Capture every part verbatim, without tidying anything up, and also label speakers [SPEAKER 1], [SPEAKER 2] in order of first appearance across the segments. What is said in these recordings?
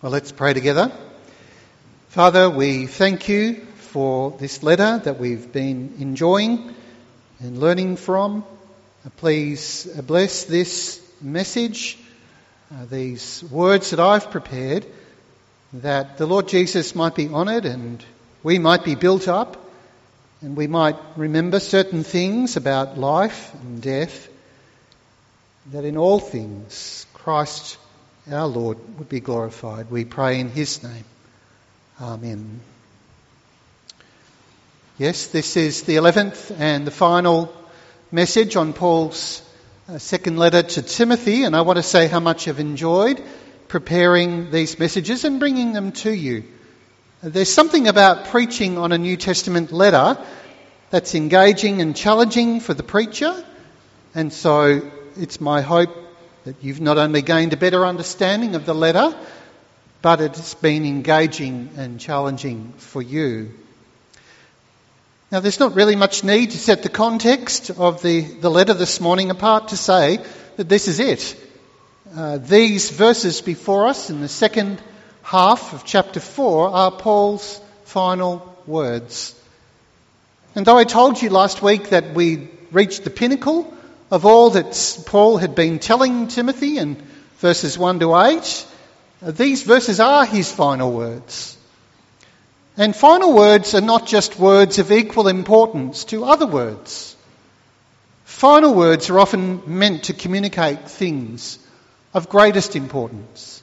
[SPEAKER 1] Well, let's pray together. Father, we thank you for this letter that we've been enjoying and learning from. Please bless this message, uh, these words that I've prepared, that the Lord Jesus might be honoured and we might be built up and we might remember certain things about life and death, that in all things Christ our Lord would be glorified. We pray in his name. Amen. Yes, this is the eleventh and the final message on Paul's uh, second letter to Timothy, and I want to say how much I've enjoyed preparing these messages and bringing them to you. There's something about preaching on a New Testament letter that's engaging and challenging for the preacher, and so it's my hope that you've not only gained a better understanding of the letter, but it's been engaging and challenging for you. Now, there's not really much need to set the context of the, the letter this morning apart to say that this is it. Uh, these verses before us in the second half of chapter four are Paul's final words. And though I told you last week that we reached the pinnacle of all that Paul had been telling Timothy in verses one to eight, these verses are his final words. And final words are not just words of equal importance to other words. Final words are often meant to communicate things of greatest importance.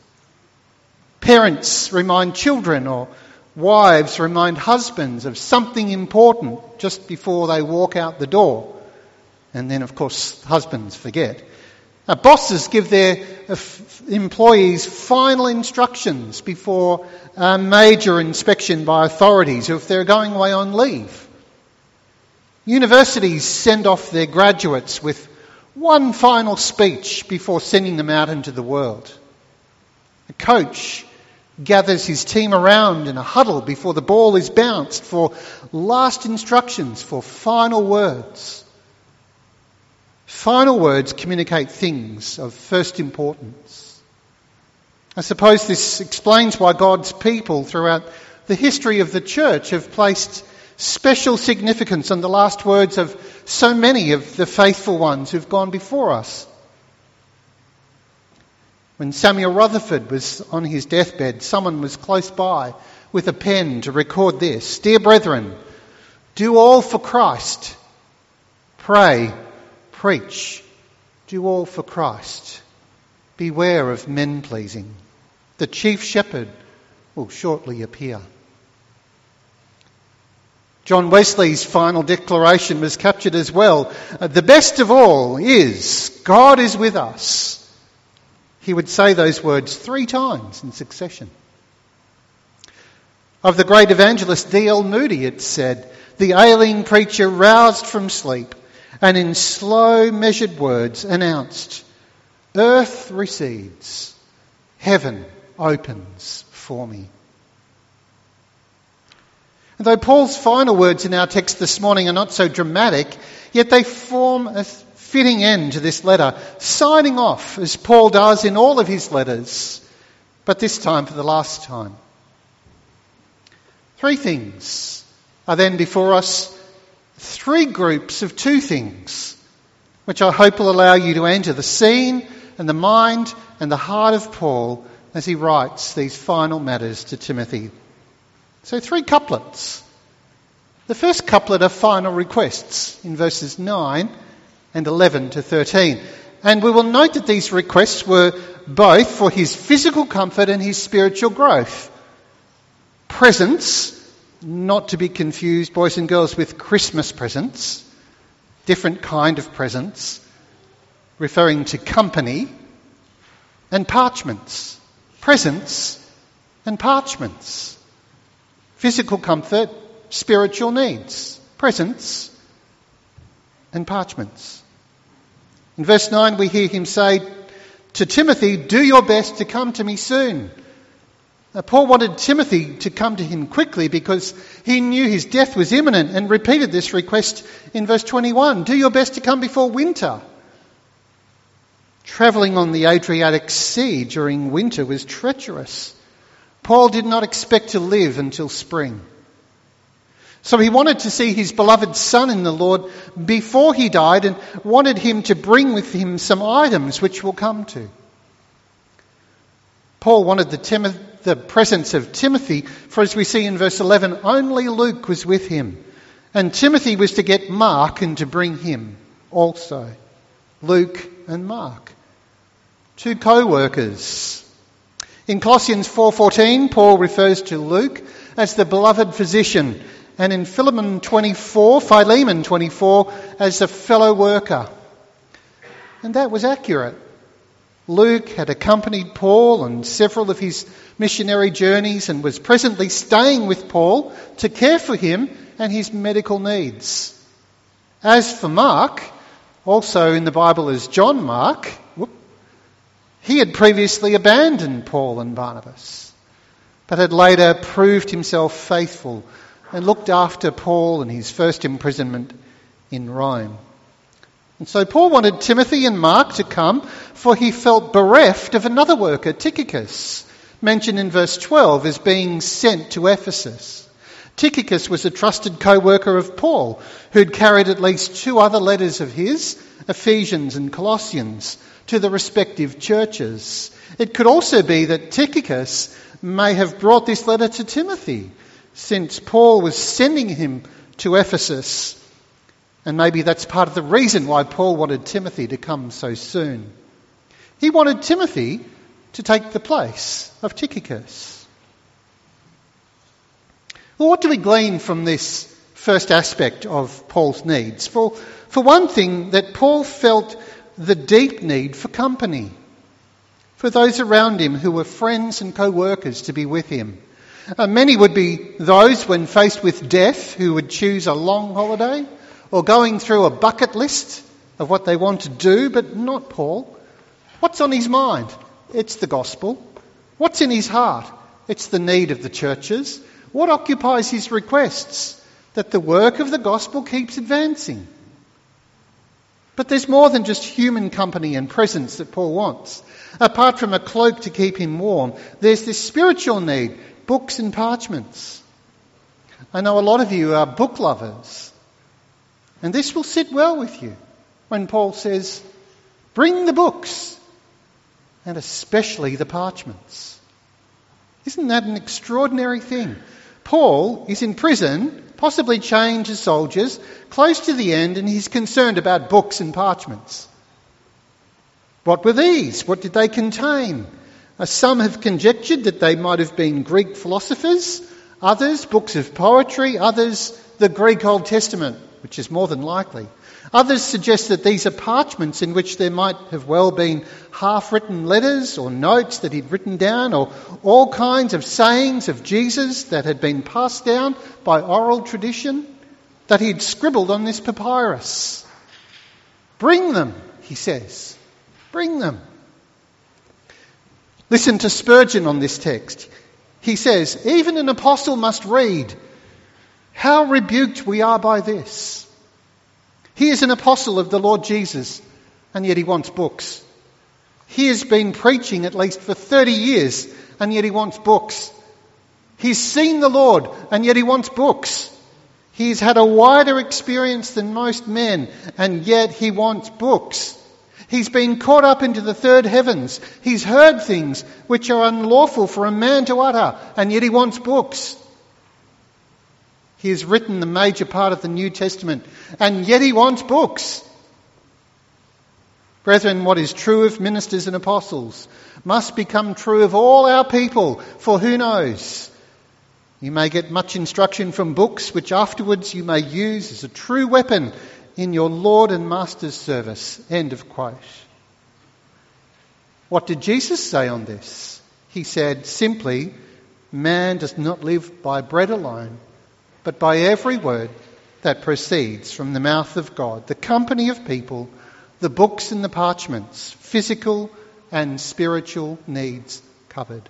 [SPEAKER 1] Parents remind children, or wives remind husbands of something important just before they walk out the door. And then, of course, husbands forget. Uh, bosses give their uh, f- employees final instructions before a major inspection by authorities, or if they're going away on leave. Universities send off their graduates with one final speech before sending them out into the world. A coach gathers his team around in a huddle before the ball is bounced for last instructions, for final words. Final words communicate things of first importance. I suppose this explains why God's people throughout the history of the church have placed special significance on the last words of so many of the faithful ones who've gone before us. When Samuel Rutherford was on his deathbed, someone was close by with a pen to record this. Dear brethren, do all for Christ. Pray, preach, do all for Christ. Beware of men pleasing. The chief shepherd will shortly appear. John Wesley's final declaration was captured as well. The best of all is, God is with us. He would say those words three times in succession. Of the great evangelist D L Moody it said, the ailing preacher roused from sleep and in slow measured words announced, earth recedes, heaven opens for me. And though Paul's final words in our text this morning are not so dramatic, yet they form a fitting end to this letter, signing off as Paul does in all of his letters, but this time for the last time. Three things are then before us, three groups of two things, which I hope will allow you to enter the scene and the mind and the heart of Paul as he writes these final matters to Timothy. So three couplets. The first couplet are final requests in verses nine and eleven to thirteen. And we will note that these requests were both for his physical comfort and his spiritual growth. Presents, not to be confused, boys and girls, with Christmas presents, different kind of presents, referring to company, and parchments, presents and parchments. Physical comfort, spiritual needs, presents and parchments. In verse nine we hear him say to Timothy, do your best to come to me soon. Now, Paul wanted Timothy to come to him quickly because he knew his death was imminent and repeated this request in verse twenty-one. Do your best to come before winter. Travelling on the Adriatic Sea during winter was treacherous. Paul did not expect to live until spring. So he wanted to see his beloved son in the Lord before he died and wanted him to bring with him some items which we'll come to. Paul wanted the, Tim- the presence of Timothy, for as we see in verse eleven, only Luke was with him. And Timothy was to get Mark and to bring him also. Luke and Mark. Two co-workers. In Colossians four fourteen, Paul refers to Luke as the beloved physician, and in Philemon twenty-four, Philemon twenty-four, as a fellow worker. And that was accurate. Luke had accompanied Paul on several of his missionary journeys and was presently staying with Paul to care for him and his medical needs. As for Mark, also in the Bible as John Mark, whoop, he had previously abandoned Paul and Barnabas, but had later proved himself faithful and looked after Paul in his first imprisonment in Rome. And so Paul wanted Timothy and Mark to come, for he felt bereft of another worker, Tychicus, mentioned in verse twelve as being sent to Ephesus. Tychicus was a trusted co-worker of Paul, who'd carried at least two other letters of his, Ephesians and Colossians, to the respective churches. It could also be that Tychicus may have brought this letter to Timothy, since Paul was sending him to Ephesus. And maybe that's part of the reason why Paul wanted Timothy to come so soon. He wanted Timothy to take the place of Tychicus. Well, what do we glean from this first aspect of Paul's needs? For, for one thing, that Paul felt the deep need for company, for those around him who were friends and co-workers to be with him. Uh, many would be those when faced with death who would choose a long holiday or going through a bucket list of what they want to do, but not Paul. What's on his mind? It's the gospel. What's in his heart? It's the need of the churches. What occupies his requests? That the work of the gospel keeps advancing. But there's more than just human company and presence that Paul wants. Apart from a cloak to keep him warm, there's this spiritual need, books and parchments. I know a lot of you are book lovers. And this will sit well with you when Paul says, bring the books, and especially the parchments. Isn't that an extraordinary thing? Paul is in prison, possibly chained to soldiers, close to the end, and he's concerned about books and parchments. What were these? What did they contain? Uh, some have conjectured that they might have been Greek philosophers, others books of poetry, others the Greek Old Testament, which is more than likely. Others suggest that these are parchments in which there might have well been half-written letters or notes that he'd written down, or all kinds of sayings of Jesus that had been passed down by oral tradition that he'd scribbled on this papyrus. Bring them, he says. Bring them. Listen to Spurgeon on this text. He says, even an apostle must read. How rebuked we are by this. He is an apostle of the Lord Jesus, and yet he wants books. He has been preaching at least for thirty years, and yet he wants books. He's seen the Lord, and yet he wants books. He's had a wider experience than most men, and yet he wants books. He's been caught up into the third heavens. He's heard things which are unlawful for a man to utter, and yet he wants books. He has written the major part of the New Testament, and yet he wants books. Brethren, what is true of ministers and apostles must become true of all our people, for who knows? You may get much instruction from books, which afterwards you may use as a true weapon in your Lord and Master's service. End of quote. What did Jesus say on this? He said simply, man does not live by bread alone, but by every word that proceeds from the mouth of God. The company of people, the books and the parchments, physical and spiritual needs covered.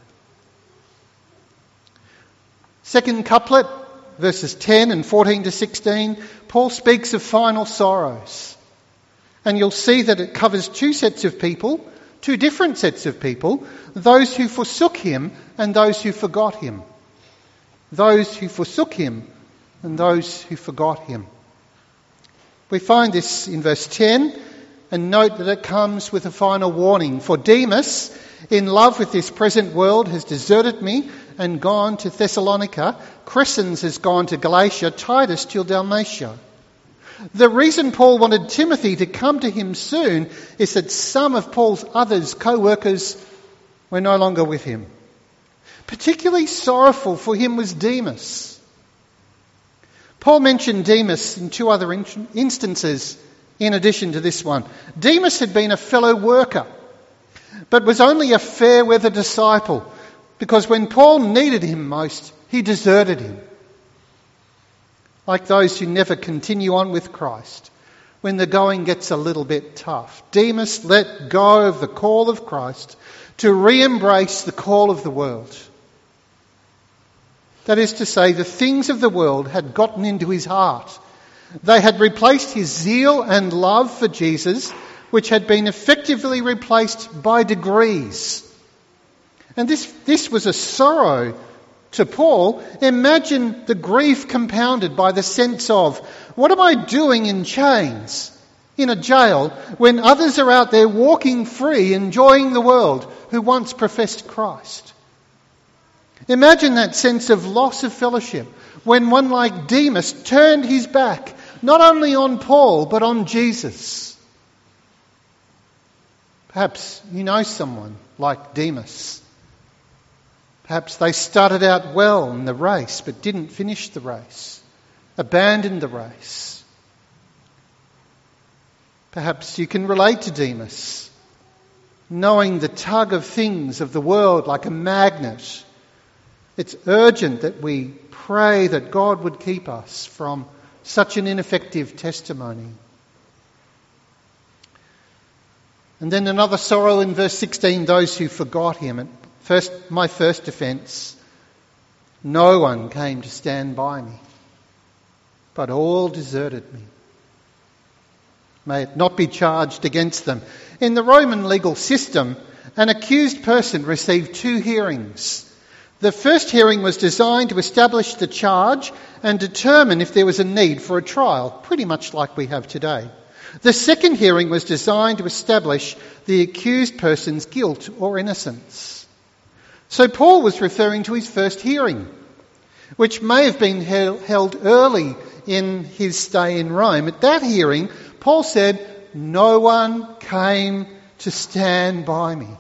[SPEAKER 1] Second couplet, verses ten and fourteen to sixteen, Paul speaks of final sorrows. And you'll see that it covers two sets of people, Two different sets of people, those who forsook him and those who forgot him. Those who forsook him and those who forgot him. We find this in verse ten, and note that it comes with a final warning. For Demas, in love with this present world, has deserted me and gone to Thessalonica. Crescens has gone to Galatia, Titus to Dalmatia. The reason Paul wanted Timothy to come to him soon is that some of Paul's others, co-workers, were no longer with him. Particularly sorrowful for him was Demas. Paul mentioned Demas in two other in- instances in addition to this one. Demas had been a fellow worker, but was only a fair-weather disciple, because when Paul needed him most, he deserted him. Like those who never continue on with Christ, when the going gets a little bit tough. Demas let go of the call of Christ to re-embrace the call of the world. That is to say, the things of the world had gotten into his heart. They had replaced his zeal and love for Jesus, which had been effectively replaced by degrees. And this, this was a sorrow to Paul. Imagine the grief compounded by the sense of, what am I doing in chains, in a jail, when others are out there walking free, enjoying the world, who once professed Christ? Imagine that sense of loss of fellowship when one like Demas turned his back not only on Paul but on Jesus. Perhaps you know someone like Demas. Perhaps they started out well in the race but didn't finish the race, abandoned the race. Perhaps you can relate to Demas, knowing the tug of things of the world like a magnet. It's urgent that we pray that God would keep us from such an ineffective testimony. And then another sorrow in verse sixteen, those who forgot him. At first, my first offence, no one came to stand by me, but all deserted me. May it not be charged against them. In the Roman legal system, an accused person received two hearings. The first hearing was designed to establish the charge and determine if there was a need for a trial, pretty much like we have today. The second hearing was designed to establish the accused person's guilt or innocence. So Paul was referring to his first hearing, which may have been held early in his stay in Rome. At that hearing, Paul said, "No one came to stand by me."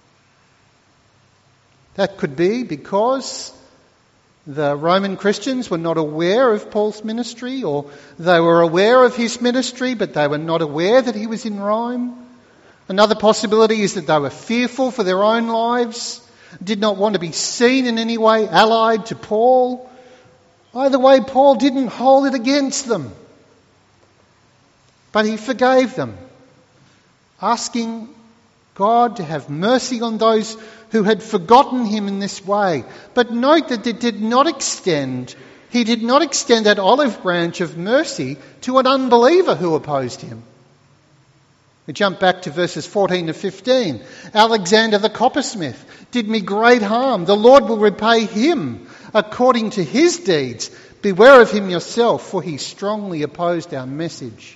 [SPEAKER 1] That could be because the Roman Christians were not aware of Paul's ministry, or they were aware of his ministry, but they were not aware that he was in Rome. Another possibility is that they were fearful for their own lives, did not want to be seen in any way allied to Paul. Either way, Paul didn't hold it against them, but he forgave them, asking God to have mercy on those who had forgotten him in this way. But note that it did not extend, he did not extend that olive branch of mercy to an unbeliever who opposed him. We jump back to verses fourteen to fifteen. Alexander the coppersmith did me great harm. The Lord will repay him according to his deeds. Beware of him yourself, for he strongly opposed our message.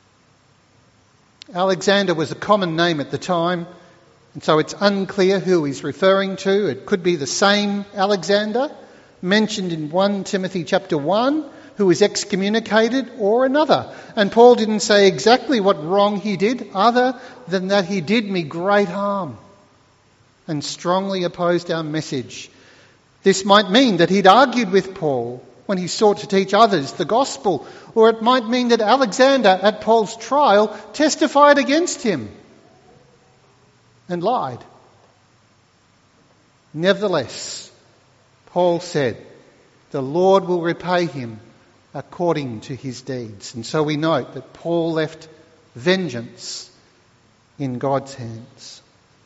[SPEAKER 1] Alexander was a common name at the time, and so it's unclear who he's referring to. It could be the same Alexander mentioned in First Timothy chapter one, who was excommunicated, or another. And Paul didn't say exactly what wrong he did, other than that he did me great harm and strongly opposed our message. This might mean that he'd argued with Paul when he sought to teach others the gospel, or it might mean that Alexander at Paul's trial testified against him and lied. Nevertheless, Paul said, the Lord will repay him according to his deeds. And so we note that Paul left vengeance in God's hands.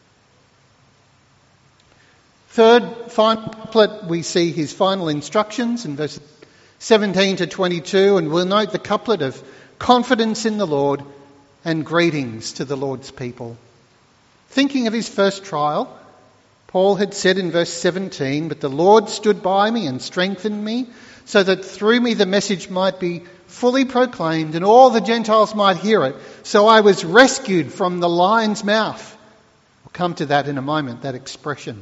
[SPEAKER 1] Third, final couplet, we see his final instructions in verses seventeen to twenty-two, and we'll note the couplet of confidence in the Lord and greetings to the Lord's people. Thinking of his first trial, Paul had said in verse seventeen, "But the Lord stood by me and strengthened me, so that through me the message might be fully proclaimed and all the Gentiles might hear it. So I was rescued from the lion's mouth." We'll come to that in a moment, that expression.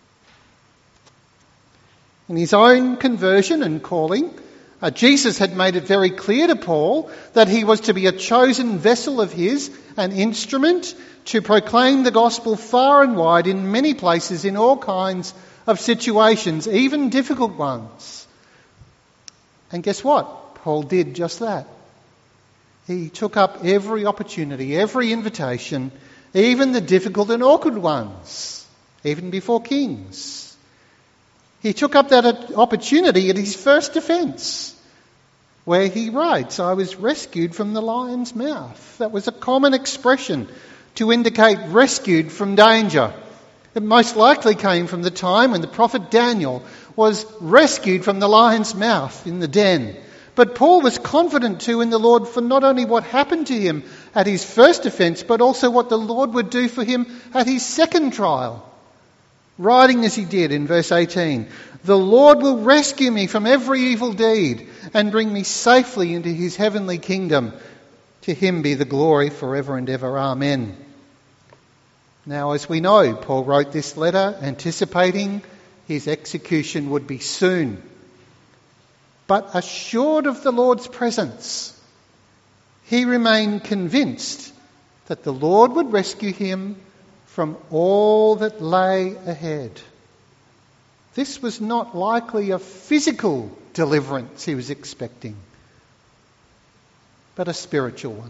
[SPEAKER 1] In his own conversion and calling, uh, Jesus had made it very clear to Paul that he was to be a chosen vessel of his, an instrument to proclaim the gospel far and wide in many places, in all kinds of situations, even difficult ones. And guess what? Paul did just that. He took up every opportunity, every invitation, even the difficult and awkward ones, even before kings. He took up that opportunity at his first defence, where he writes, "I was rescued from the lion's mouth." That was a common expression to indicate rescued from danger. It most likely came from the time when the prophet Daniel was rescued from the lion's mouth in the den. But Paul was confident too in the Lord for not only what happened to him at his first offence, but also what the Lord would do for him at his second trial. Writing as he did in verse eighteen, "The Lord will rescue me from every evil deed and bring me safely into his heavenly kingdom. To him be the glory forever and ever. Amen." Now, as we know, Paul wrote this letter anticipating his execution would be soon. But assured of the Lord's presence, he remained convinced that the Lord would rescue him from all that lay ahead. This was not likely a physical deliverance he was expecting, but a spiritual one.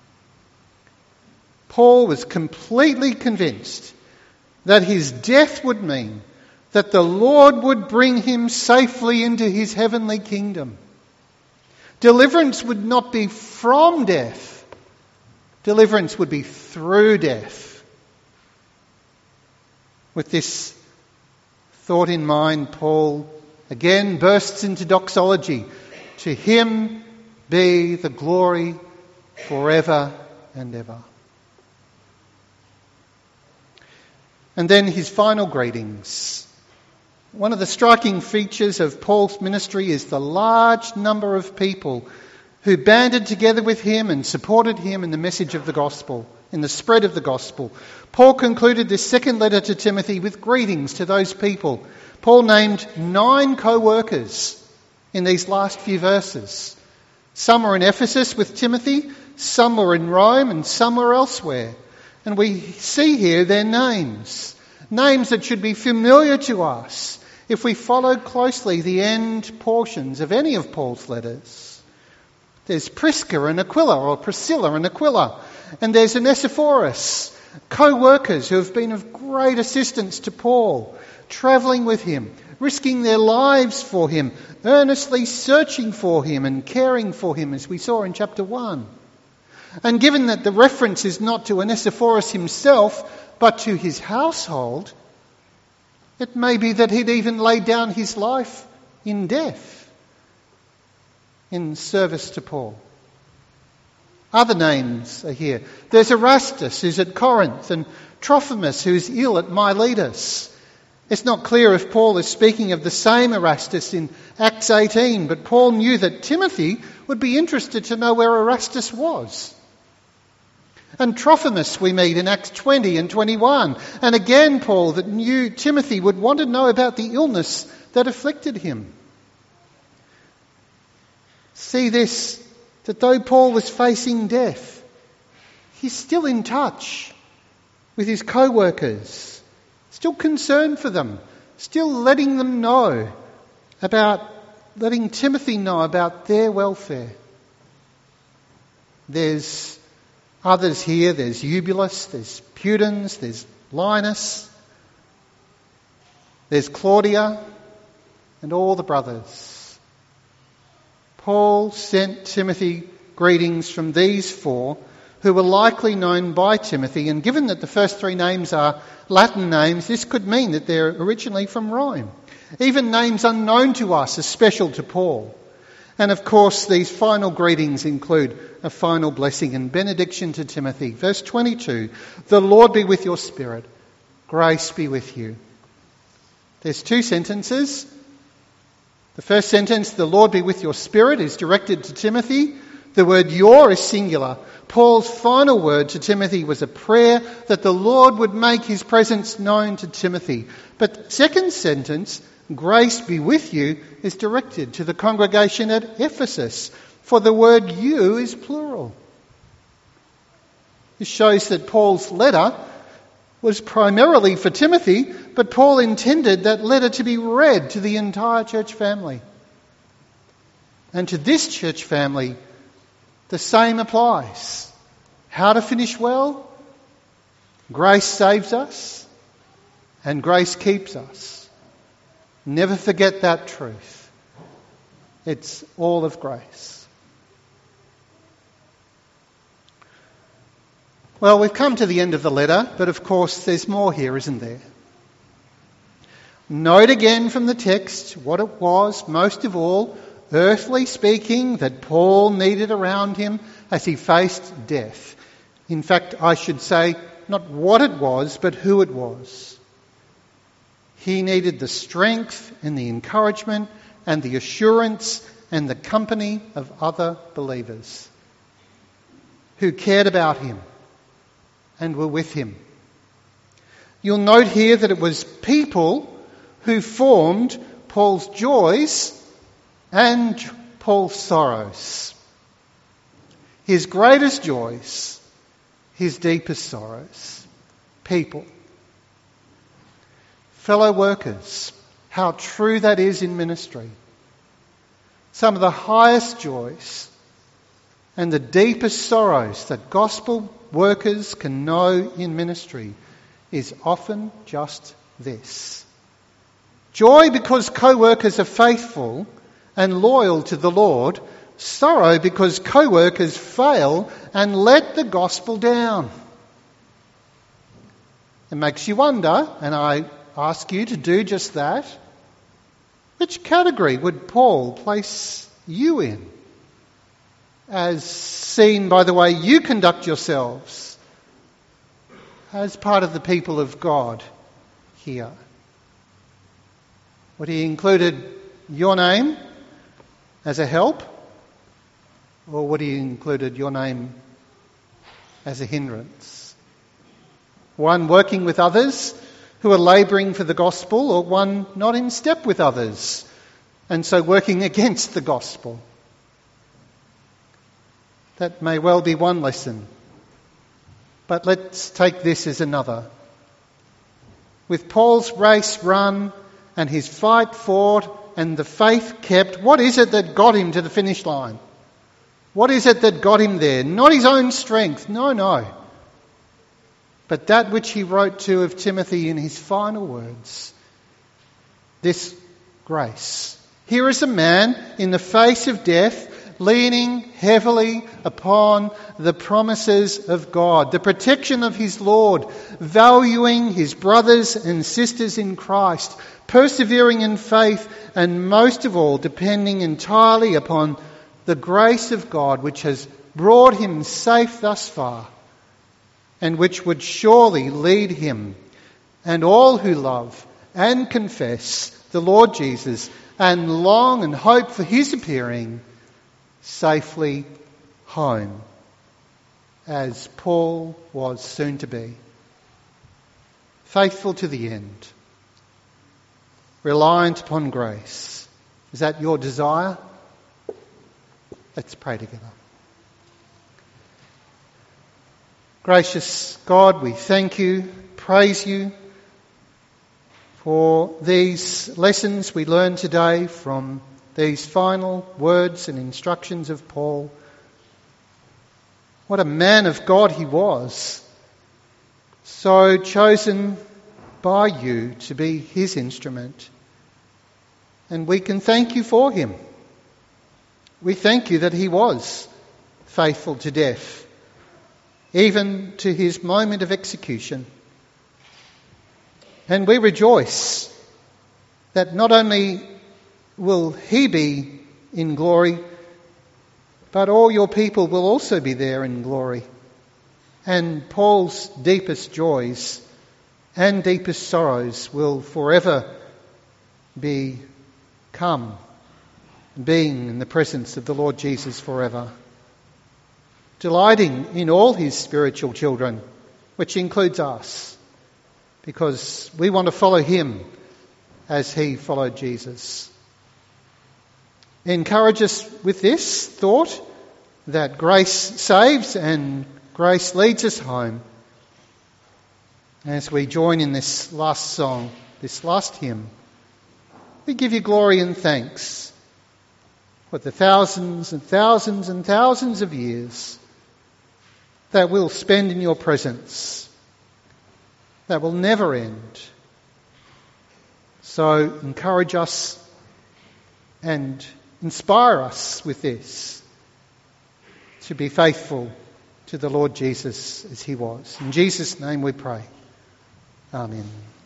[SPEAKER 1] Paul was completely convinced that his death would mean that the Lord would bring him safely into his heavenly kingdom. Deliverance would not be from death. Deliverance would be through death. With this thought in mind, Paul again bursts into doxology. To him be the glory forever and ever. And then his final greetings. One of the striking features of Paul's ministry is the large number of people who banded together with him and supported him in the message of the gospel, in the spread of the gospel. Paul concluded this second letter to Timothy with greetings to those people. Paul named nine co-workers in these last few verses. Some were in Ephesus with Timothy, some were in Rome, and some were elsewhere. And we see here their names. Names that should be familiar to us if we follow closely the end portions of any of Paul's letters. There's Prisca and Aquila, or Priscilla and Aquila. And there's Onesiphorus, co-workers who have been of great assistance to Paul, travelling with him, risking their lives for him, earnestly searching for him and caring for him, as we saw in chapter one. And given that the reference is not to Onesiphorus himself, but to his household, it may be that he'd even laid down his life in death in service to Paul. Other names are here. There's Erastus, who's at Corinth, and Trophimus, who's ill at Miletus. It's not clear if Paul is speaking of the same Erastus in Acts eighteen, but Paul knew that Timothy would be interested to know where Erastus was. And Trophimus we meet in Acts twenty and twenty-one. And again, Paul that knew Timothy would want to know about the illness that afflicted him. See this, that though Paul was facing death, he's still in touch with his co-workers, still concerned for them, still letting them know about, letting Timothy know about their welfare. There's others here, there's Eubulus, there's Pudens, there's Linus, there's Claudia, and all the brothers. Paul sent Timothy greetings from these four, who were likely known by Timothy, and given that the first three names are Latin names, this could mean that they're originally from Rome. Even names unknown to us are special to Paul. And of course, these final greetings include a final blessing and benediction to Timothy. Verse twenty-two, the Lord be with your spirit. Grace be with you. There's two sentences. The first sentence, the Lord be with your spirit, is directed to Timothy. The word your is singular. Paul's final word to Timothy was a prayer that the Lord would make his presence known to Timothy. But the second sentence, grace be with you, is directed to the congregation at Ephesus, for the word you is plural. This shows that Paul's letter was primarily for Timothy, but Paul intended that letter to be read to the entire church family. And to this church family, the same applies. How to finish well? Grace saves us and grace keeps us. Never forget that truth. It's all of grace. Well, we've come to the end of the letter, but of course there's more here, isn't there? Note again from the text what it was, most of all, earthly speaking, that Paul needed around him as he faced death. In fact, I should say not what it was, but who it was. He needed the strength and the encouragement and the assurance and the company of other believers who cared about him and were with him. You'll note here that it was people who formed Paul's joys and Paul's sorrows. His greatest joys, his deepest sorrows. People. Fellow workers. How true that is in ministry. Some of the highest joys and the deepest sorrows that gospel workers can know in ministry is often just this. Joy because co-workers are faithful and loyal to the Lord. Sorrow because co-workers fail and let the gospel down. It makes you wonder, and I ask you to do just that, which category would Paul place you in, as seen by the way you conduct yourselves as part of the people of God here? Would he included your name as a help, or would he included your name as a hindrance? One working with others who are labouring for the gospel, or one not in step with others and so working against the gospel? That may well be one lesson. But let's take this as another. With Paul's race run and his fight fought and the faith kept, what is it that got him to the finish line? What is it that got him there? Not his own strength, no, no. But that which he wrote to of Timothy in his final words. This grace. Here is a man in the face of death, leaning heavily upon the promises of God, the protection of his Lord, valuing his brothers and sisters in Christ, persevering in faith, and most of all, depending entirely upon the grace of God, which has brought him safe thus far, and which would surely lead him and all who love and confess the Lord Jesus and long and hope for his appearing safely home, as Paul was soon to be. Faithful to the end, reliant upon grace. Is that your desire? Let's pray together. Gracious God, we thank you, praise you for these lessons we learn today from these final words and instructions of Paul. What a man of God he was, so chosen by you to be his instrument. And we can thank you for him. We thank you that he was faithful to death, even to his moment of execution. And we rejoice that not only will he be in glory, but all your people will also be there in glory. And Paul's deepest joys and deepest sorrows will forever be come, being in the presence of the Lord Jesus forever, delighting in all his spiritual children, which includes us, because we want to follow him as he followed Jesus. Encourage us with this thought that grace saves and grace leads us home, as we join in this last song, this last hymn. We give you glory and thanks for the thousands and thousands and thousands of years that we'll spend in your presence, that will never end. So encourage us and inspire us with this, to be faithful to the Lord Jesus as he was. In Jesus' name we pray. Amen.